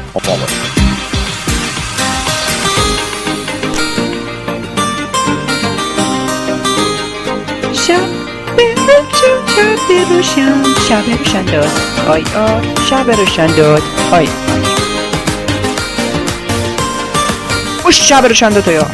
شب روشن داد آی آی شب روشن داد آی او شب روشن داد آی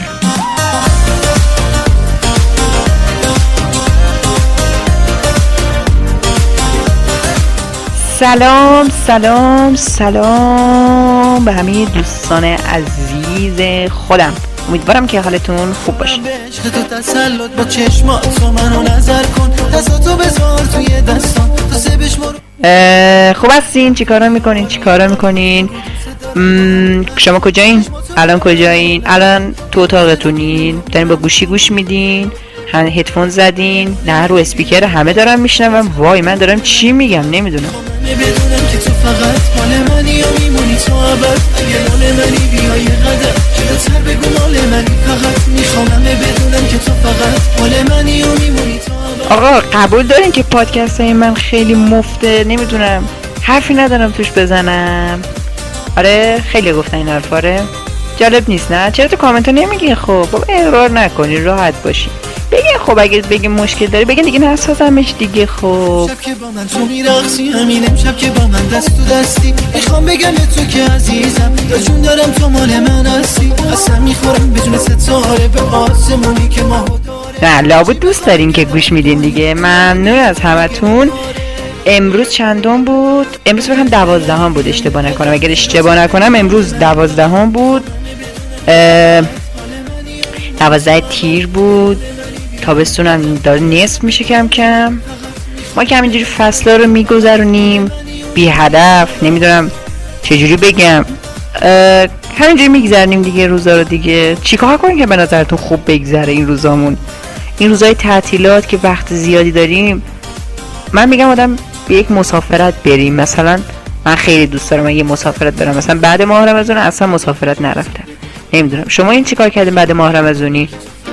سلام سلام سلام به همه دوستان عزیز خودم. امیدوارم که حالتون خوب باشه. تو تسلط با چشماتو منو نظر کن، دستاتو بذار توی دستام تو سبش خوب هستین؟ چیکارا میکنین؟ شما کجایین؟ الان کجایین؟ الان تو اتاقتونین؟ دارین با گوشی گوش میدین؟ هدفون زدین؟ نه رو اسپیکر همه دارم میشنوم. وای من دارم چی میگم نمیدونم. بدونم که تو فقط مال منی یا میمونی تو ابد، اگه مال منی بیای قدر جلوتر بگو مال منی، فقط میخوام بدونم که تو فقط مال منی یا میمونی تو ابد. آقا قبول دارین که پادکست های من خیلی مفته؟ نمیدونم حرفی ندارم توش بزنم. آره خیلی گفتن این حرفا رو. جالب نیست نه؟ چرا تو کامنت ها نمیگی؟ خب اقرار نکنی، راحت باشی بگین. خب اگه بگین مشکل داری بگین دیگه نسازمش دیگه. خب شب که با من تو میرقصی، همین امشب که با من دست تو دستی، میخوام بگم به تو که عزیزم جون دارم تو مال من هستی، اصلا میخورم بدون ستاره به آسمونی که ما نه لابد دوست دارین که گوش میدین دیگه. ممنون از همتون. امروز چندم بود؟ امروز فکرم 12 بود اشتباه نکنم. اگر اشتباه نکنم امروز 12 بود. 12 تیر بود. تابستونم داره نصف میشه کم کم. ما که همینجوری فصلا رو میگذرونیم بی هدف، نمیدونم چجوری بگم، همینجوری میگذرونیم دیگه روزا رو دیگه. چیکار کنیم که به نظرتون خوب بگذره این روزامون، این روزای تعطیلات که وقت زیادی داریم؟ من میگم آدم به یک مسافرت بریم. مثلا من خیلی دوست دارم یه مسافرت برم، مثلا بعد ماه رمضان اصلا مسافرت نرفتم. نمیدونم شما این چیکار کردین بعد ماه رمضانی؟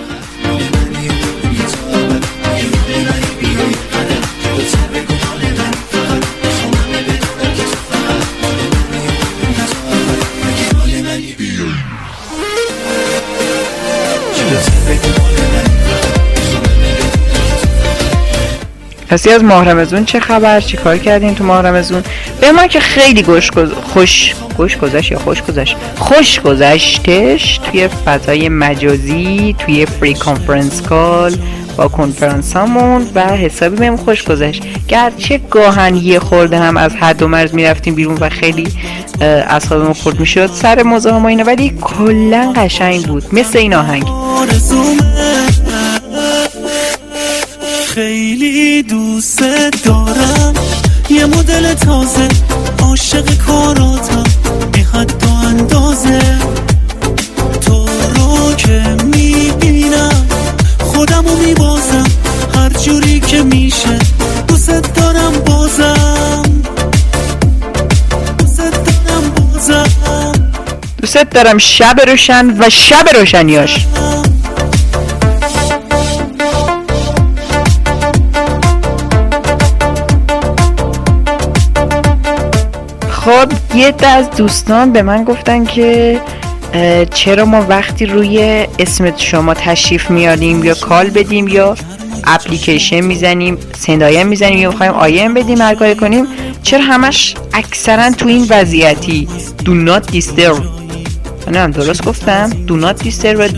پسی از ماه رمضان چه خبر؟ چی کار کردین تو ماه رمضان؟ به من که خیلی خوش گذشتش توی فضای مجازی، توی فری کانفرنس کال با کنفرانسامون و حسابی بهم خوش گذشت. گرچه گاهن یه خورده هم از حد و مرز میرفتیم بیرون و خیلی اعصابمون خورد میشد سر مزاحم و اینا، ولی کلا قشنگ بود مثل این آهنگ. خیلی دوست دارم یه مدل تازه، عاشق کاراتم بی حد و اندازه، تو رو که میبینم خودمو میبازم هر جوری که میشه، دوست دارم بازم، دوست دارم شب روشن و شب روشنیاش. خب یه عده از دوستان به من گفتن که چرا ما وقتی روی اسم شما تشریف میاریم یا کال بدیم یا اپلیکیشن میزنیم صدایم میزنیم یا بخوایم آیم بدیم هر کاری کنیم، چرا همش اکثرا تو این وضعیتی do not disturb؟ نه درست گفتم؟ do not disturb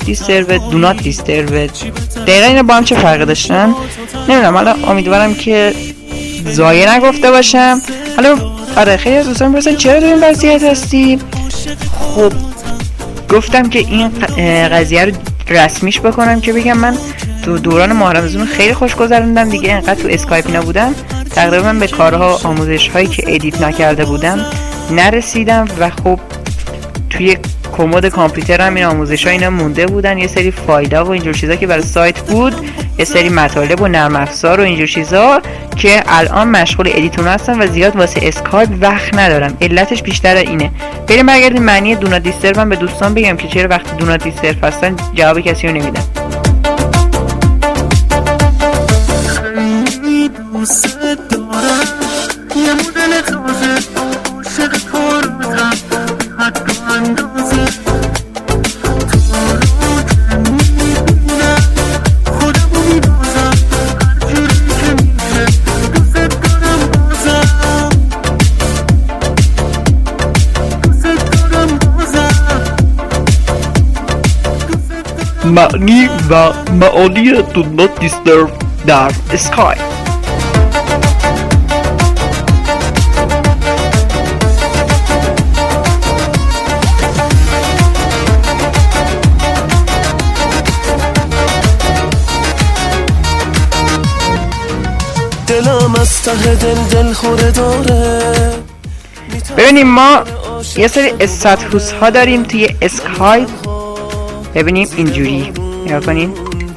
دقیقا اینا با هم چه فرقی داشتن؟ نمیدونم. حالا امیدوارم که ضایع نگفته باشم. حالا آره خیلی از دوستان می‌پرسن چرا تو این وضعیت هستی؟ خب گفتم که این قضیه رو رسمیش بکنم که بگم من تو دوران ماه رمضان خیلی خوش گذروندم دیگه. انقدر تو اسکایپ اینا بودم تقریبا به کارها آموزش هایی که ادیت نکرده بودم نرسیدم و خب توی کمد کامپیوترم این آموزش‌ها اینا مونده بودن، یه سری فایل‌ها و اینجور چیزا که برای سایت بود، یه سری مطالب و نرم افزار و اینجور چیزا که الان مشغول ادیتون هستم و زیاد واسه اسکایپ وقت ندارم. علتش بیشتر اینه. بریم برگردیم معنی دو نات دیسترب به دوستان بگم که چرا وقتی دو نات دیسترب هستن جواب کسی رو نمیدن. دوست دارم یه مدل تازه عاشق کاراتم معنی و معانی Do Not Disturb در اسکای. دلم از ته دل خوره داره. ببینیم ما یه سری استاتوس ها داریم توی اسکایپ. ببینیم اینجوری نگاه کنین.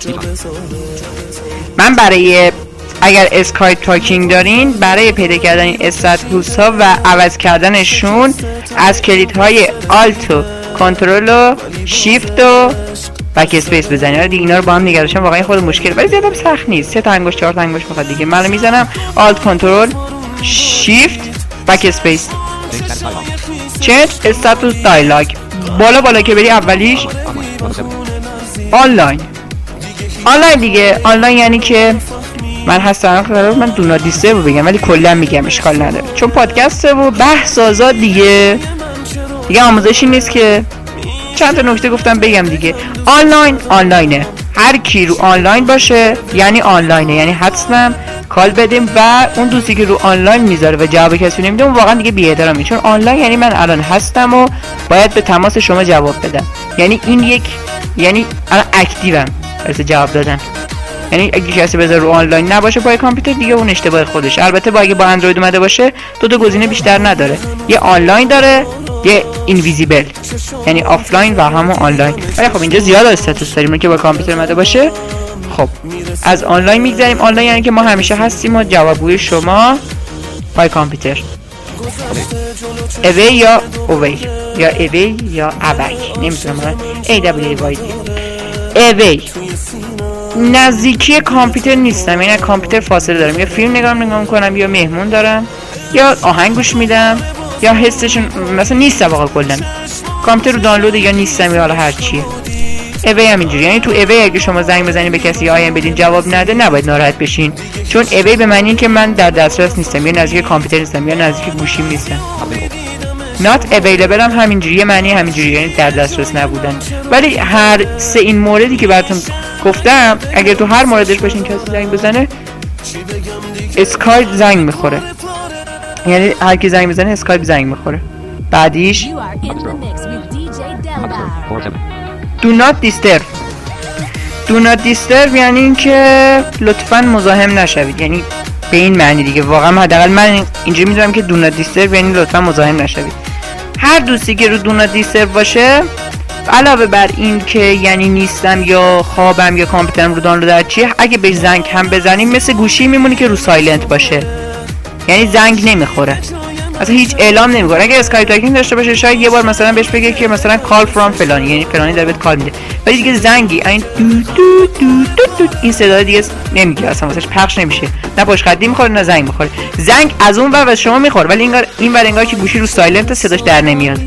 من برای اگر اسکایپ تاکینگ دارین، برای پیدا کردن این استاتوس ها و عوض کردنشون از کلیدهای آلت و کنترل و شیفت و بک اسپیس بزنید. دیگه اینا رو با هم نگرشم واقعا خود مشکل، ولی زیادم سخت نیست. 3 تا انگشت 4 تا انگشت میخواد دیگه. من میزنم آلت کنترل شیفت بک اسپیس. چنج استاتوس دایلاگ. بالا که بری اولیش آنلاین دیگه. آنلاین یعنی که من هستم قرار من دو نات دیسترب بگم، ولی کلا میگم اشکال نداره چون پادکسته و بحث آزاد دیگه آموزشی نیست که. چند تا نکته گفتم بگم دیگه. آنلاینه. هر کی رو آنلاین باشه یعنی آنلاینه، یعنی حتما کال بدیم و اون دوستی که رو آنلاین میذاره و جواب کسی نمیده اون واقعا دیگه بی‌احترامی، چون آنلاین یعنی من الان هستم و باید به تماس شما جواب بدم. یعنی این یعنی الان اکتیوم واسه جواب دادن. یعنی اگه کسی بذاره رو آنلاین نباشه پای کامپیوتر دیگه اون اشتباه خودش. البته اگه با اندروید اومده باشه دو گزینه بیشتر نداره، یه آنلاین داره یه اینویزیبل، یعنی آفلاین و همون آنلاین. ولی خب اینجا زیاد استاتوس داریم که با کامپیوتر اومده باشه. خب از آنلاین میگذریم. آنلاین یعنی که ما همیشه هستیم و جوابگوی شما پای کامپیوتر. اوی یا اوی یا اوی یا اوی نمیدونم اوی. نزدیکی کامپیوتر نیستم، یعنی کامپیوتر فاصله دارم. یا فیلم نگاه میکنم یا مهمون دارم یا آهنگ گوش میدم یا حسشون مثلا نیستم واقعا. کلا کامپیوتر رو دانلود یا نیستم یا حالا هر چیه. اوی هم اینجوری، یعنی تو اوی اگه شما زنگ بزنید به کسی آیم بدین جواب نده نباید ناراحت بشین، چون اوی به معنی اینکه من در دسترس نیستم یا نزدیک کامپیوتر نیستم یا نزدیک گوشیم نیستم. not available هم همینجوریه، معنی همینجوریه، یعنی در دسترس نبودن. ولی هر سه این موردی که براتون گفتم اگر تو هر موردش باشین کسی زنگ بزنه اسکایپ زنگ میخوره، یعنی هر کی زنگ بزنه اسکایپ زنگ میخوره. بعدیش Do not disturb. Do not disturb یعنی اینکه لطفاً مزاحم نشوید، یعنی به این معنی دیگه. واقعا حداقل من اینجوری میدونم که Do not disturb یعنی لطفاً مزاحم نشوید. هر دوستی که رو Do not disturb باشه علاوه بر این که یعنی نیستم یا خوابم یا کامپیوترم رو دانلود چیه، اگه به زنگ هم بزنیم مثل گوشی میمونه که رو سایلنت باشه، یعنی زنگ نمیخوره، اصلا هیچ اعلام نمیکنه. اگه اسکایپ تاکینگ داشته باشه شاید یه بار مثلا بهش بگه که مثلا کال فرام فلانی، یعنی فلانی داره بهت کال میده، ولی دیگه زنگی این این صدا دیگه نمیگیره، اصلا واسش پخش نمیشه، نه پشت خطی میخوره نه زنگ میخوره. زنگ از اون ور شما میخوره ولی این ور انگار که گوشی رو سایلنت صداش در نمیاد.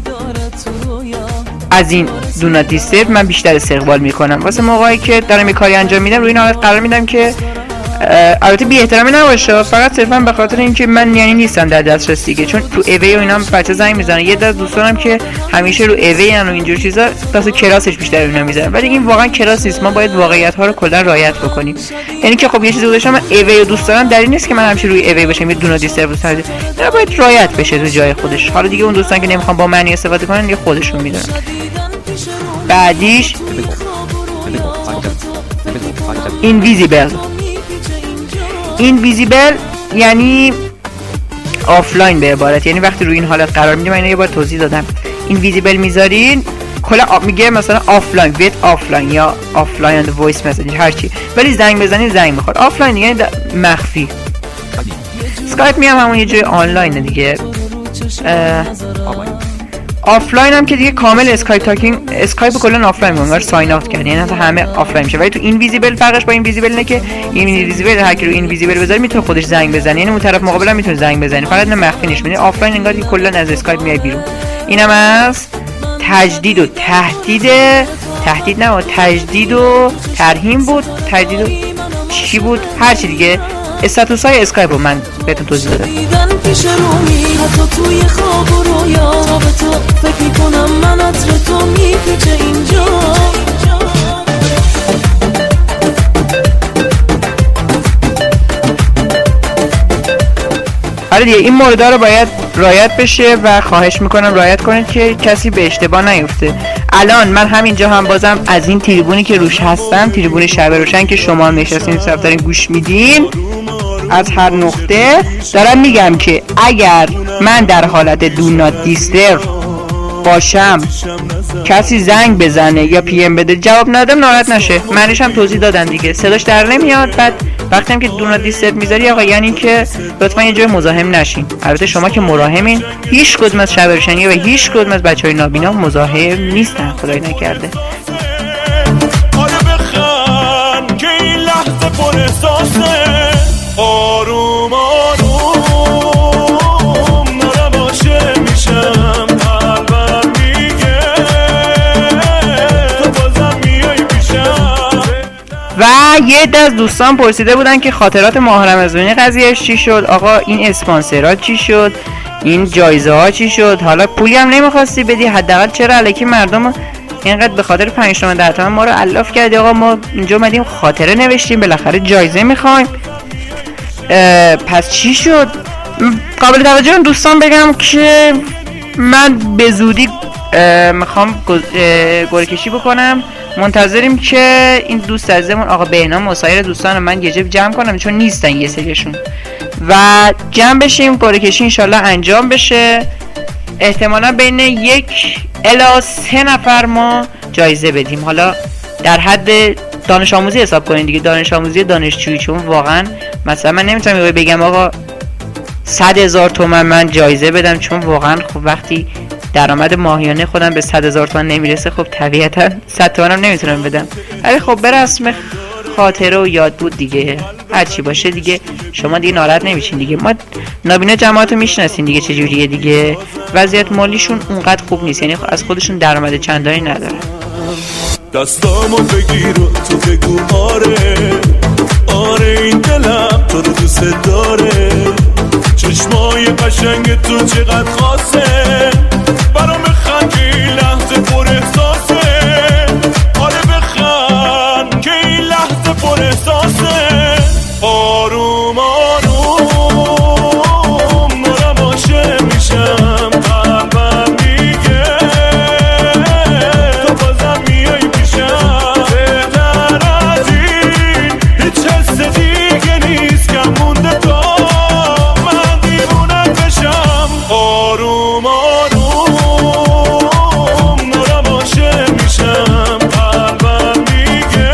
از این Do not disturb من بیشتر استقبال میکنم واسه موقعی که دارم یه کاری انجام میدم. روی این حالت قرار میدم که البته بی احترامی نباشه، فقط صرفا به خاطر اینکه من یعنی نیستم در دسترس دیگه، چون تو اوی و اینا بچه زنگ میزنن. یه دست دوستانم که همیشه رو اوی ان و اینجور چیزا واسه کلاسش بیشتر اینا میزنن، ولی این واقعا کلاس نیست. ما باید واقعیت ها رو کلا رعایت بکنیم. یعنی که خب یه چیزی گذاشتم من اوی و دوست دارم در این نیست که من همیشه روی اوی باشم. یه دو نات دیسترب ساده اینا باید رعایت بشه تو جای خودش. حالا دیگه اون دوستان که نمیخوان با معنی استفاده کنن دیگه خودشون میدونن. بعدیش اینویزیبل یعنی آفلاین به عبارت، یعنی وقتی روی این حالت قرار میدیم. من یه بار توضیح دادم. اینویزیبل میذارین کلا میگه مثلا آفلاین ویت آفلاین یا آفلاین وایس مسیج هر چی، ولی زنگ بزنید زنگ میخوره. آفلاین یعنی مخفی. اسکایپ میام همون یه جای آنلاینه دیگه. آفلاین هم که دیگه کامل اسکایپ تاکینگ، اسکایپ کلا آفلاین میگن، ساین اوت کردن، یعنی همه آفلاین میشه. ولی تو اینویزیبل فرقش با اینویزیبل اینه که اینویزیبل هر کی رو اینویزیبل بذاره میتونه خودش زنگ بزنه، یعنی اون طرف مقابل هم میتونه زنگ بزنه، فقط نه مخفی نشه. یعنی آفلاین انگار که کلا از اسکایپ میای بیرون. اینم از تجدید و تهدید نه تجدید و ترهیم بود، تجدید و چی بود هر چی دیگه. استاتوس های اسکایپ رو من بهتون توضیح دادم. پیش رومی حتی توی خواب و رویا به تو فکر میکنم من عطر تو میپیچه اینجا. آره دیگه این موردها رو باید رعایت بشه و خواهش میکنم رعایت کنید که کسی به اشتباه نیفته. الان من همینجا هم بازم از این تریبونی که روش هستم، تریبون شب روشن که شما نشستین صرف دارین گوش میدین از هر نقطه، دارم میگم که اگر من در حالت دو نات دیسترب باشم کسی زنگ بزنه یا پی ام بده جواب ندم ناراحت نشه. معنیش هم توضیح دادن دیگه، صداش در نمیاد. بعد وقتی هم که دو نات دیسترب میذاری آقا یعنی که لطفا یه جای مزاحم نشین. البته شما که مراهمین، هیچ کدوم از شب روشنی و هیچ کدوم از بچهای نابینا مزاحم نیستن خدای نکرده. آره بخند که این لحظه پر احساسه، آروم آروم نرواشه میشم، قلبم میگه تو بازم میای پیشم. و یه عده از دوستان پرسیده بودن که خاطرات ماه رمضانی قضیهش چی شد، آقا این اسپانسرات چی شد، این جایزه ها چی شد، حالا پولی هم نمیخواستی بدی، حداقل چرا الکی مردم اینقدر به خاطر 5 تومن 10 تومن ما رو الاف کردی؟ آقا ما اینجا اومدیم خاطره نوشتیم، بالاخره جایزه میخوایم. پس چی شد؟ قابل توجه دوستان بگم که من به زودی میخوام گره کشی بکنم. منتظریم که این دوست عزیزمون آقا بهنام و سایر دوستان من یه جب جمع کنم چون نیستن یه سریشون و جمع بشیم گره کشی انشالله انجام بشه. احتمالا بین 1 الی 3 نفر ما جایزه بدیم. حالا در حد دانش آموزی حساب کنین دیگه، دانش آموزی دانشجویی، چون واقعا مثلا من نمیتونم بگم آقا 100,000 تومان من جایزه بدم، چون واقعا خب وقتی درآمد ماهیانه خودم به 100,000 تومان نمیرسه خب طبیعتا 100 تومانم نمیتونم بدم. ولی خب به رسم خاطره و یاد بود دیگه، هر چی باشه دیگه شما دیگه ناراحت نمیشین دیگه. ما نابینا جماعتو میشناسین دیگه چجوریه دیگه، وضعیت مالیشون اونقدر خوب نیست، یعنی از خودشون درآمد چندانی نداره. دستامو بگیر و تو بگو آره آره این دلم تو رو دوست داره، چشمای قشنگ تو چقدر خاصه، برام بخند که این لحظه پر احساسه، آره بخند که این لحظه پر احساسه، آروم آروم نرواشه میشم، قلبم میگه تو بازم میای پیشم، بهتر از این هیچ حس دیگه نیست که مونده تا من دیوونم بشم، آروم آروم نرواشه میشم، قلبم میگه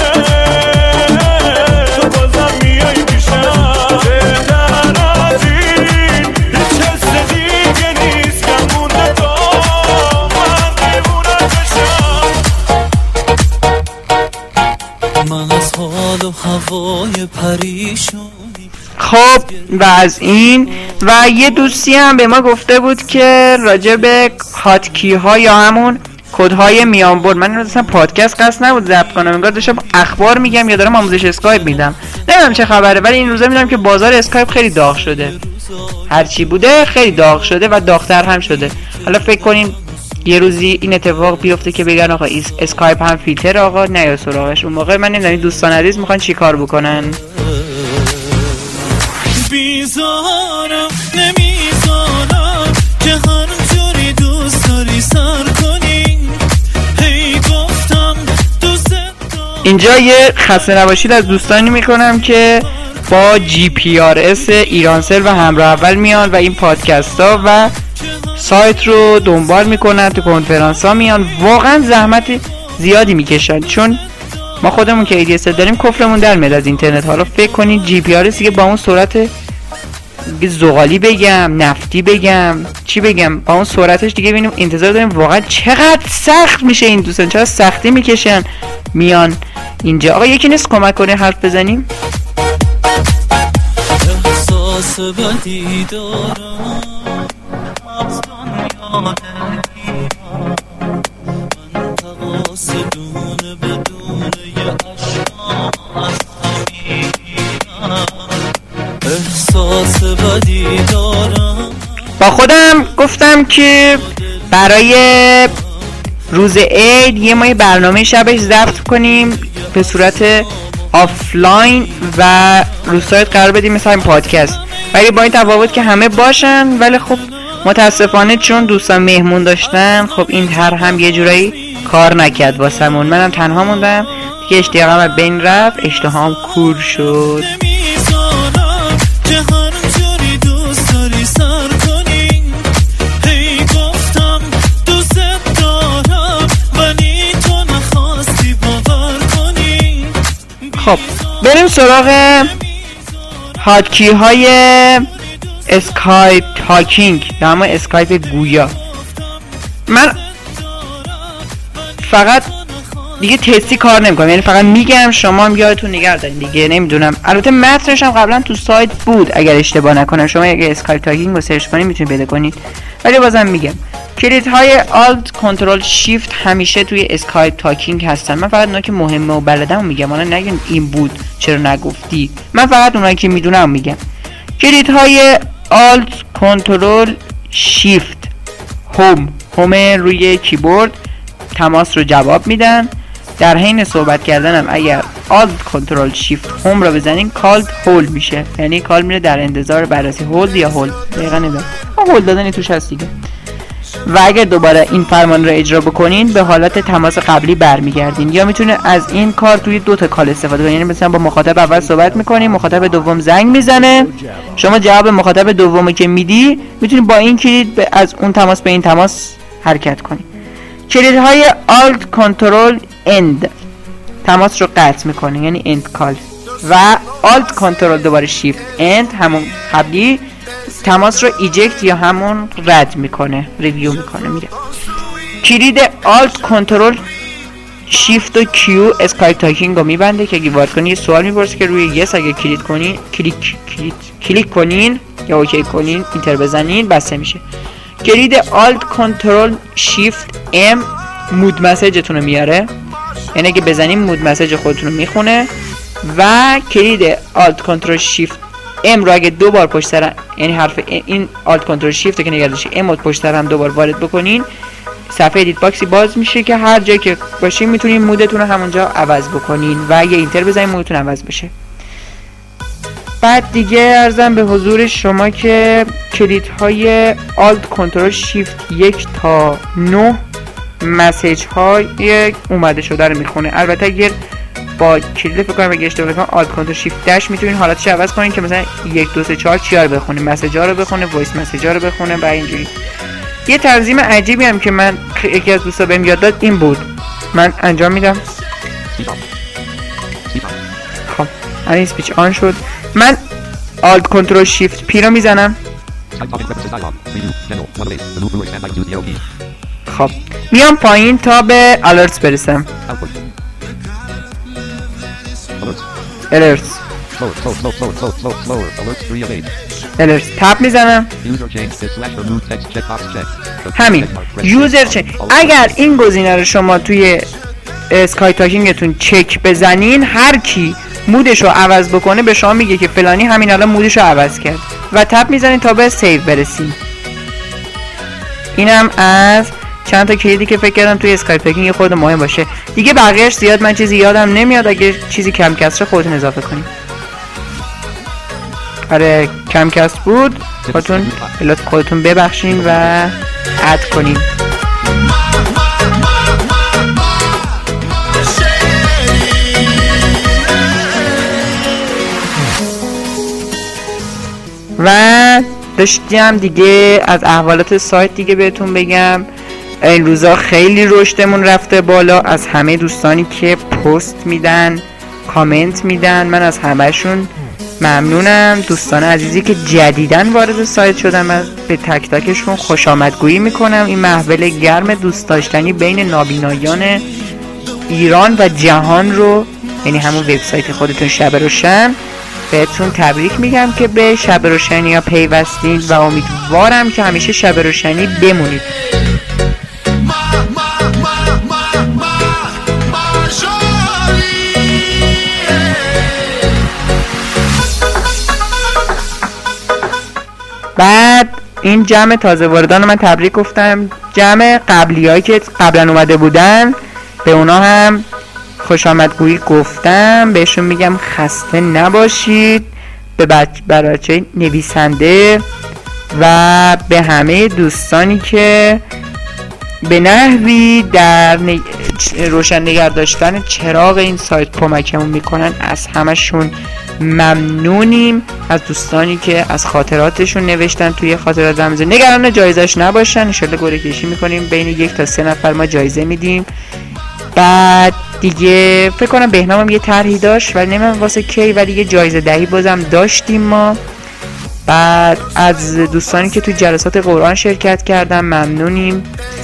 تو بازم میای پیشم، بهتر از این هیچ حس دیگه نیست که مونده تا من دیوونم بشم. من از حال و هوای پریشونی خب و از این و یه دوستی هم به ما گفته بود که راجع به هاتکی ها یا همون کدهای میان برد، من اصلا پادکست قصد نبود ضبط کنم، انگار داشتم اخبار میگم یا دارم آموزش اسکایپ میدم، نمیدونم چه خبره، ولی این روزا میدونم که بازار اسکایپ خیلی داغ شده، هرچی بوده خیلی داغ شده و داغ‌تر هم شده. حالا فکر کنین یه روزی این اتفاق بیفته که بگن آقا اسکایپ هم فیلتر، آقا نه یا سراغش، اون موقع من نمیدونم دوستان عزیز میخوان چی کار بکنن. بیزارم نمیزارم که هر جوری دوست داری سر کنی، هی گفتم دوست دارم. اینجا یه خسته نباشید از دوستانی میکنم که با GPRS ایرانسل و همراه اول میان و این پادکست ها و سایت رو دنبال میکنن، تو کنفرانس ها میان، واقعا زحمت زیادی میکشن، چون ما خودمون که ADSL داریم کفرمون در میاد از اینترنت. حالا فکر کنید GPRS که با اون سرعت زغالی بگم نفتی بگم چی بگم با اون سرعتش دیگه ببینیم انتظار داریم واقعا چقدر سخت میشه این دوستان، چقدر سختی میکشن میان اینجا. آقا یکی نیست کمک کنه حرف بزنیم؟ احساس بدی دارم از دنیا دلگیرم، من تقاس دونه بدون یه عشقا از همیگیرم، احساس بدی دارم. با خودم گفتم که برای روز عید یه ما برنامه شبش ضبط کنیم به صورت آفلاین و رو سایت قرار بدیم مثل این پادکست. ولی با این تفاوت که همه باشن. ولی خب متاسفانه چون دوستان مهمون داشتن، خب این طرح هم یه جورایی کار نکرد واسمون. منم تنها موندم دیگه، اشتیاقم از بین رفت، اشتهام کور شد. خب بریم سراغ هاتکی های اسکایپ تاکینگ یا همه اسکایپ گویا. من فقط دیگه تستی کار نمیکنم، یعنی فقط میگم شما هم یادتون نگه دارین دیگه. نمیدونم، البته متنش هم قبلا تو سایت بود اگر اشتباه نکنم، شما اگه اسکایپ تاکینگ رو سرچ کنید میتونید پیدا کنید. ولی بازم میگم کلیدهای آلت کنترل شیفت همیشه توی اسکایپ تاکینگ هستن. من فقط اونایی که مهمه و بلدم میگم، انا نگین این بود چرا نگفتی. من فقط اونایی که میدونم میگم. کلیدهای آلت کنترل شیفت هوم روی کیبورد تماس رو جواب میدن. در حین صحبت کردنم اگر آلت کنترل شیفت هوم رو بزنین کالد هول میشه، یعنی کال میره در انتظار بررسی. هولد یا هول دقیقا نمیدونم، هول دادنی توش هست دیگه. و اگر دوباره این فرمان رو اجرا بکنین به حالت تماس قبلی برمیگردین. یا میتونه از این کار توی دو تا کال استفاده کنین، یعنی مثلا با مخاطب اول صحبت میکنین، مخاطب دوم زنگ میزنه، شما جواب مخاطب دومی که میدی میتونی با این کلید از اون تماس به این تماس حرکت کنین. کلیدهای آلت کنترل اند تماس رو قطع میکنه، یعنی اند کال. و آلت کنترل دوباره شیفت اند همون قبلی تماس رو ایجکت یا همون رد میکنه، ریویو میکنه میره. کلید آلت کنترل شیفت و کیو اسکایپ تاکینگ رو میبنده که اگه وارد کنی یه سوال میپرسه که روی یس اگه کلیک کنین کلیک کنین یا اوکی کنین اینتر بزنین بسته میشه. کلید آلت کنترل شیفت ام مود مسیجتون رو میاره، یعنی اگه بزنین مود مسیج خودتون رو میخونه. و کلید آلت کنترل شیفت ام رو اگه دو بار پشت سر یعنی حرف این آلت کنترل شیفت که نگه داشتین ام رو پشت سر هم دو بار وارد بکنین صفحه ادیت باکسی باز میشه که هر جایی که باشین میتونین مودتون رو همونجا عوض بکنین و اگه اینتر بزنین مودتون عوض بشه. بعد دیگه عرضم به حضور شما که کلیدهای آلت کنترل شیفت 1 تا 9 مسیج های اومده شده رو میخونه. البته اگر با کلید فکر کنم اگه اشتباه کنم آلت کنترل شیفت داش میتونین حالتش عوض کنین که مثلا 1 2 3 4 چیا رو بخونه، مسیج ها رو بخونه، وایس مسیج ها رو بخونه و اینجوری. یه تنظیم عجیبی هم که من یکی از دوستا بهم یاد داد این بود، من انجام میدم. خب الان اسپیچ آن شد. من آلت کنترل شیفت پی رو میزنم. خب میام پایین تا به الرتس برسم. الرتس تپ میزنم. همین یوزر چک. اگر این گزینه رو شما توی اسکایپ تاکینگتون چک بزنین هر کی مودش رو عوض بکنه به شما میگه که فلانی همین الان مودش رو عوض کرد و تپ میزنین تا به سیو برسین. اینم از چند تا کلیدی که فکر کردم توی اسکایپ تاکینگ خود مهم باشه. دیگه بقیه‌اش زیاد من چیزی یادم نمیاد، اگه چیزی کم کسره خودتون اضافه کنید. آره کم کسر بود، خودتون ببخشین و اد کنین. و داشتیم دیگه از احوالات سایت دیگه بهتون بگم. این روزا خیلی رشدمون رفته بالا، از همه دوستانی که پست میدن کامنت میدن من از همهشون ممنونم. دوستان عزیزی که جدیدن وارد سایت شدن من به تک تکشون خوش آمدگویی میکنم. این محفل گرم دوست داشتنی بین نابینایان ایران و جهان رو، یعنی همون وبسایت خودتون شب روشن، بهتون تبریک میگم که به شب روشنی ها پیوستید و امیدوارم که همیشه شب روشنی بمونید. بعد این جمع تازه واردان من تبریک گفتم. جمع قبلی هایی که قبلا اومده بودن به اونا هم خوش آمدگویی گفتم، بهشون میگم خسته نباشید. به بچه نویسنده و به همه دوستانی که به نحوی در روشن نگه داشتن چراغ این سایت کمکمون میکنن. از همشون ممنونیم. از دوستانی که از خاطراتشون نوشتن توی خاطرات رمزی، نگران جایزش نباشن، انشالله گره کشی میکنیم، بین 1 تا 3 نفر ما جایزه میدیم. بعد دیگه فکر کنم بهنام هم یه طرحی داشت ولی نمیدونم واسه کی، ولی یه جایزه دهی بازم داشتیم ما. بعد از دوستانی که تو جلسات قرآن شرکت کردن ممنونیم.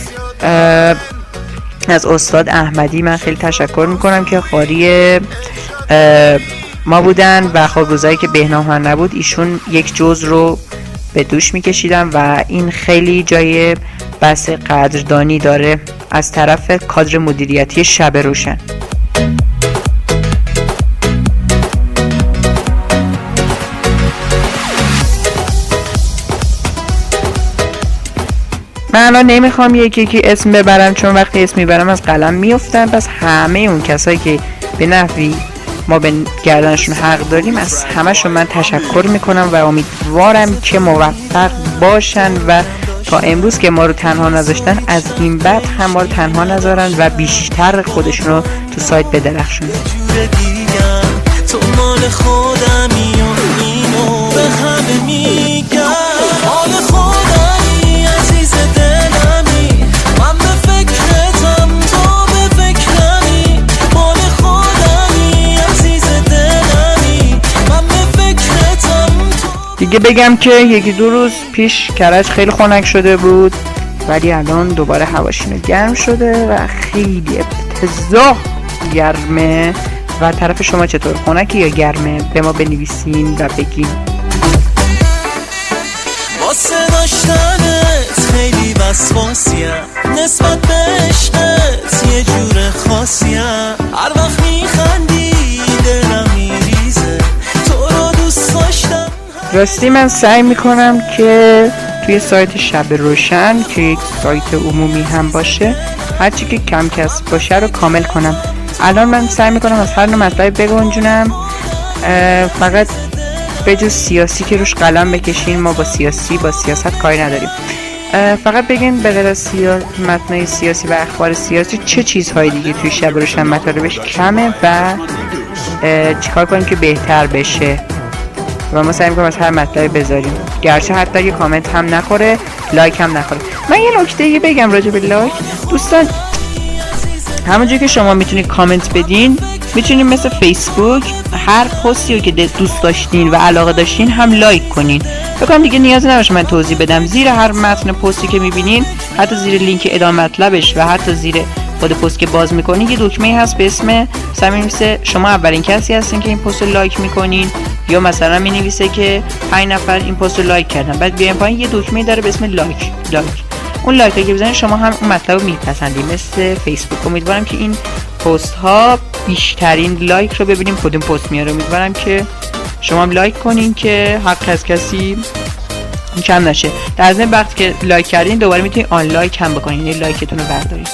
از استاد احمدی من خیلی تشکر میکنم که خاری ما بودن و خب روزایی که بهنام هم نبود ایشون یک جزء رو به دوش میکشیدن و این خیلی جای بحث قدردانی داره از طرف کادر مدیریتی شب روشن. من الان نمیخوام یکی اسم ببرم چون وقتی اسم میبرم از قلم میافتن. پس همه اون کسایی که به نحوی ما به گردنشون حق داریم از همشون من تشکر میکنم و امیدوارم که موفق باشن و تا امروز که ما رو تنها نذاشتن از این بعد هم ما رو تنها نذارن و بیشتر خودشون رو تو سایت بدرخشونن. تو مال خودمی و اینو به همه میگم، مال خودمی عزیز دلمی، من به فکرتم تو به فکرمی، مال خودمی عزیز دلمی، من به فکرتم تو. دیگه بگم که 1-2 روز پیش کرج خیلی خنک شده بود ولی الان دوباره هواشینو گرم شده و خیلی افتضاح گرمه. و طرف شما چطور؟ خنکی یا گرمه؟ به ما بنویسین و بگین. واسه داشتنت خیلی وسواسیم، نسبت به عشقت یه جور خاصیم، هر وقت میخندی دلم میریزه، تو رو دوست داشتم. راستی من سعی میکنم که توی سایت شب روشن که یک سایت عمومی هم باشه هرچی که کم کسب باشه رو کامل کنم. الان من سعی میکنم از هر نوع مطلبی بگنجونم، فقط به جز سیاسی که روش قلم بکشین، ما با سیاست کاری نداریم. فقط بگین به غیر از متنای سیاسی و اخبار سیاسی چه چیزهای دیگه توی شب روشن مطالبش کمه و چیکار کنیم که بهتر بشه و ما سعی میکنم از هر مطلبی بذاریم، گرچه حتی یه کامنت هم نخوره، لایک هم نخوره. من یه نکته دیگه بگم راجع به لایک. دوستان همونجوری که شما میتونید کامنت بدین، میتونید مثل فیسبوک هر پستی رو که دوست داشتین و علاقه داشتین هم لایک کنین. بکنم دیگه نیاز نباشه من توضیح بدم. زیر هر متن پستی که میبینین، حتی زیر لینک ادامه مطلبش و حتی زیر خود پست که باز میکنین یه دکمه هست به اسم مثلا شما اولین کسی هستین که این پست رو لایک میکنین، یا مثلا مینویسه که 5 نفر این پست رو لایک کردن، بعد بیاین پایین یه دکمه داره به اسم لایک. اون لایک که بزنید شما هم اون مطلب رو میپسندید مثل فیسبوک. امیدوارم که این پست ها بیشترین لایک رو ببینیم کدوم پست میاره. امیدوارم که شما هم لایک کنین که حق از کسی کم نشه. در ضمن وقتی که لایک کردین دوباره میتونید آن لایک هم بکنین، یعنی لایکتون رو بردارید.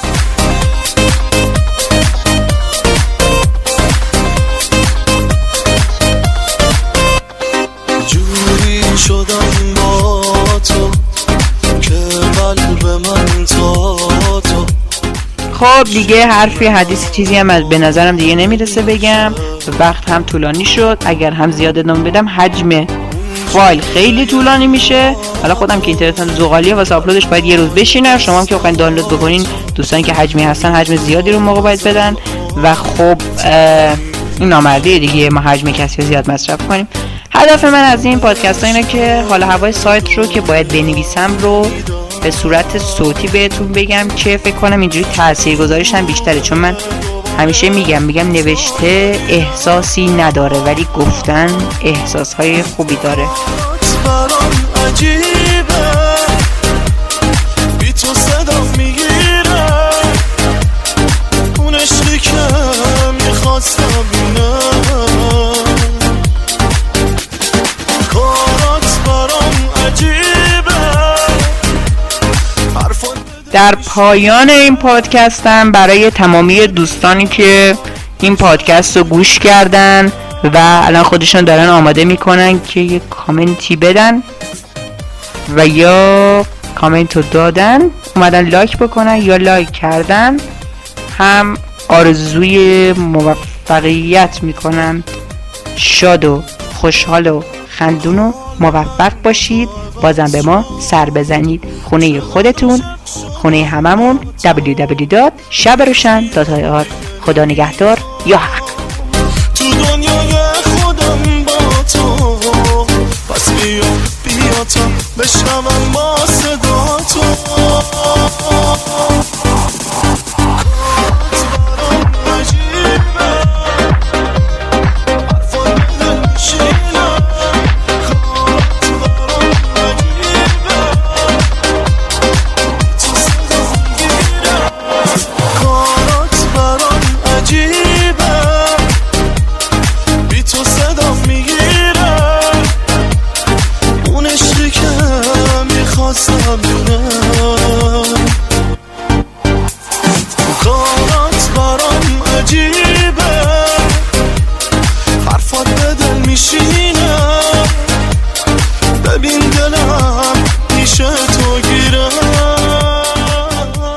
جوری شدم با تو که قلب من تا تو. خب دیگه حرفی حدیثی چیزی هم از به نظرم دیگه نمیرسه بگم، وقت هم طولانی شد. اگر هم زیاد ادامه بدم حجم فایل خیلی طولانی میشه. حالا خودم که اینترنتم زغالیه واسه آپلودش باید یه روز بشینم. شما هم که بخواید دانلود بکنین، دوستانی که حجمی هستن حجم زیادی رو موقع باید بدن و خب این نامردیه دیگه، ما حجم کسی زیاد مصرف کنیم. هدف من از این پادکست ها اینه که حالا هوای سایت رو که باید بنویسم رو به صورت صوتی بهتون بگم که فکر کنم اینجوری تاثیرگذاریش هم بیشتره، چون من همیشه میگم نوشته احساسی نداره ولی گفتن احساسهای خوبی داره. در پایان این پادکستم برای تمامی دوستانی که این پادکست رو گوش کردن و الان خودشون دارن آماده میکنن که یک کامنتی بدن و یا کامنت رو دادن اومدن لایک بکنن یا لایک کردن، هم آرزوی موفقیت میکنن. شاد و خوشحال و خندون و موفق باشید. بازم به ما سر بزنید. خونه خودتون، خونه هممون. www.shabroshan.ir. خدا نگهدار یا حق. تو دنیای خودم با تو، پس بیا تا بشنوم با صدا تو. میخواستم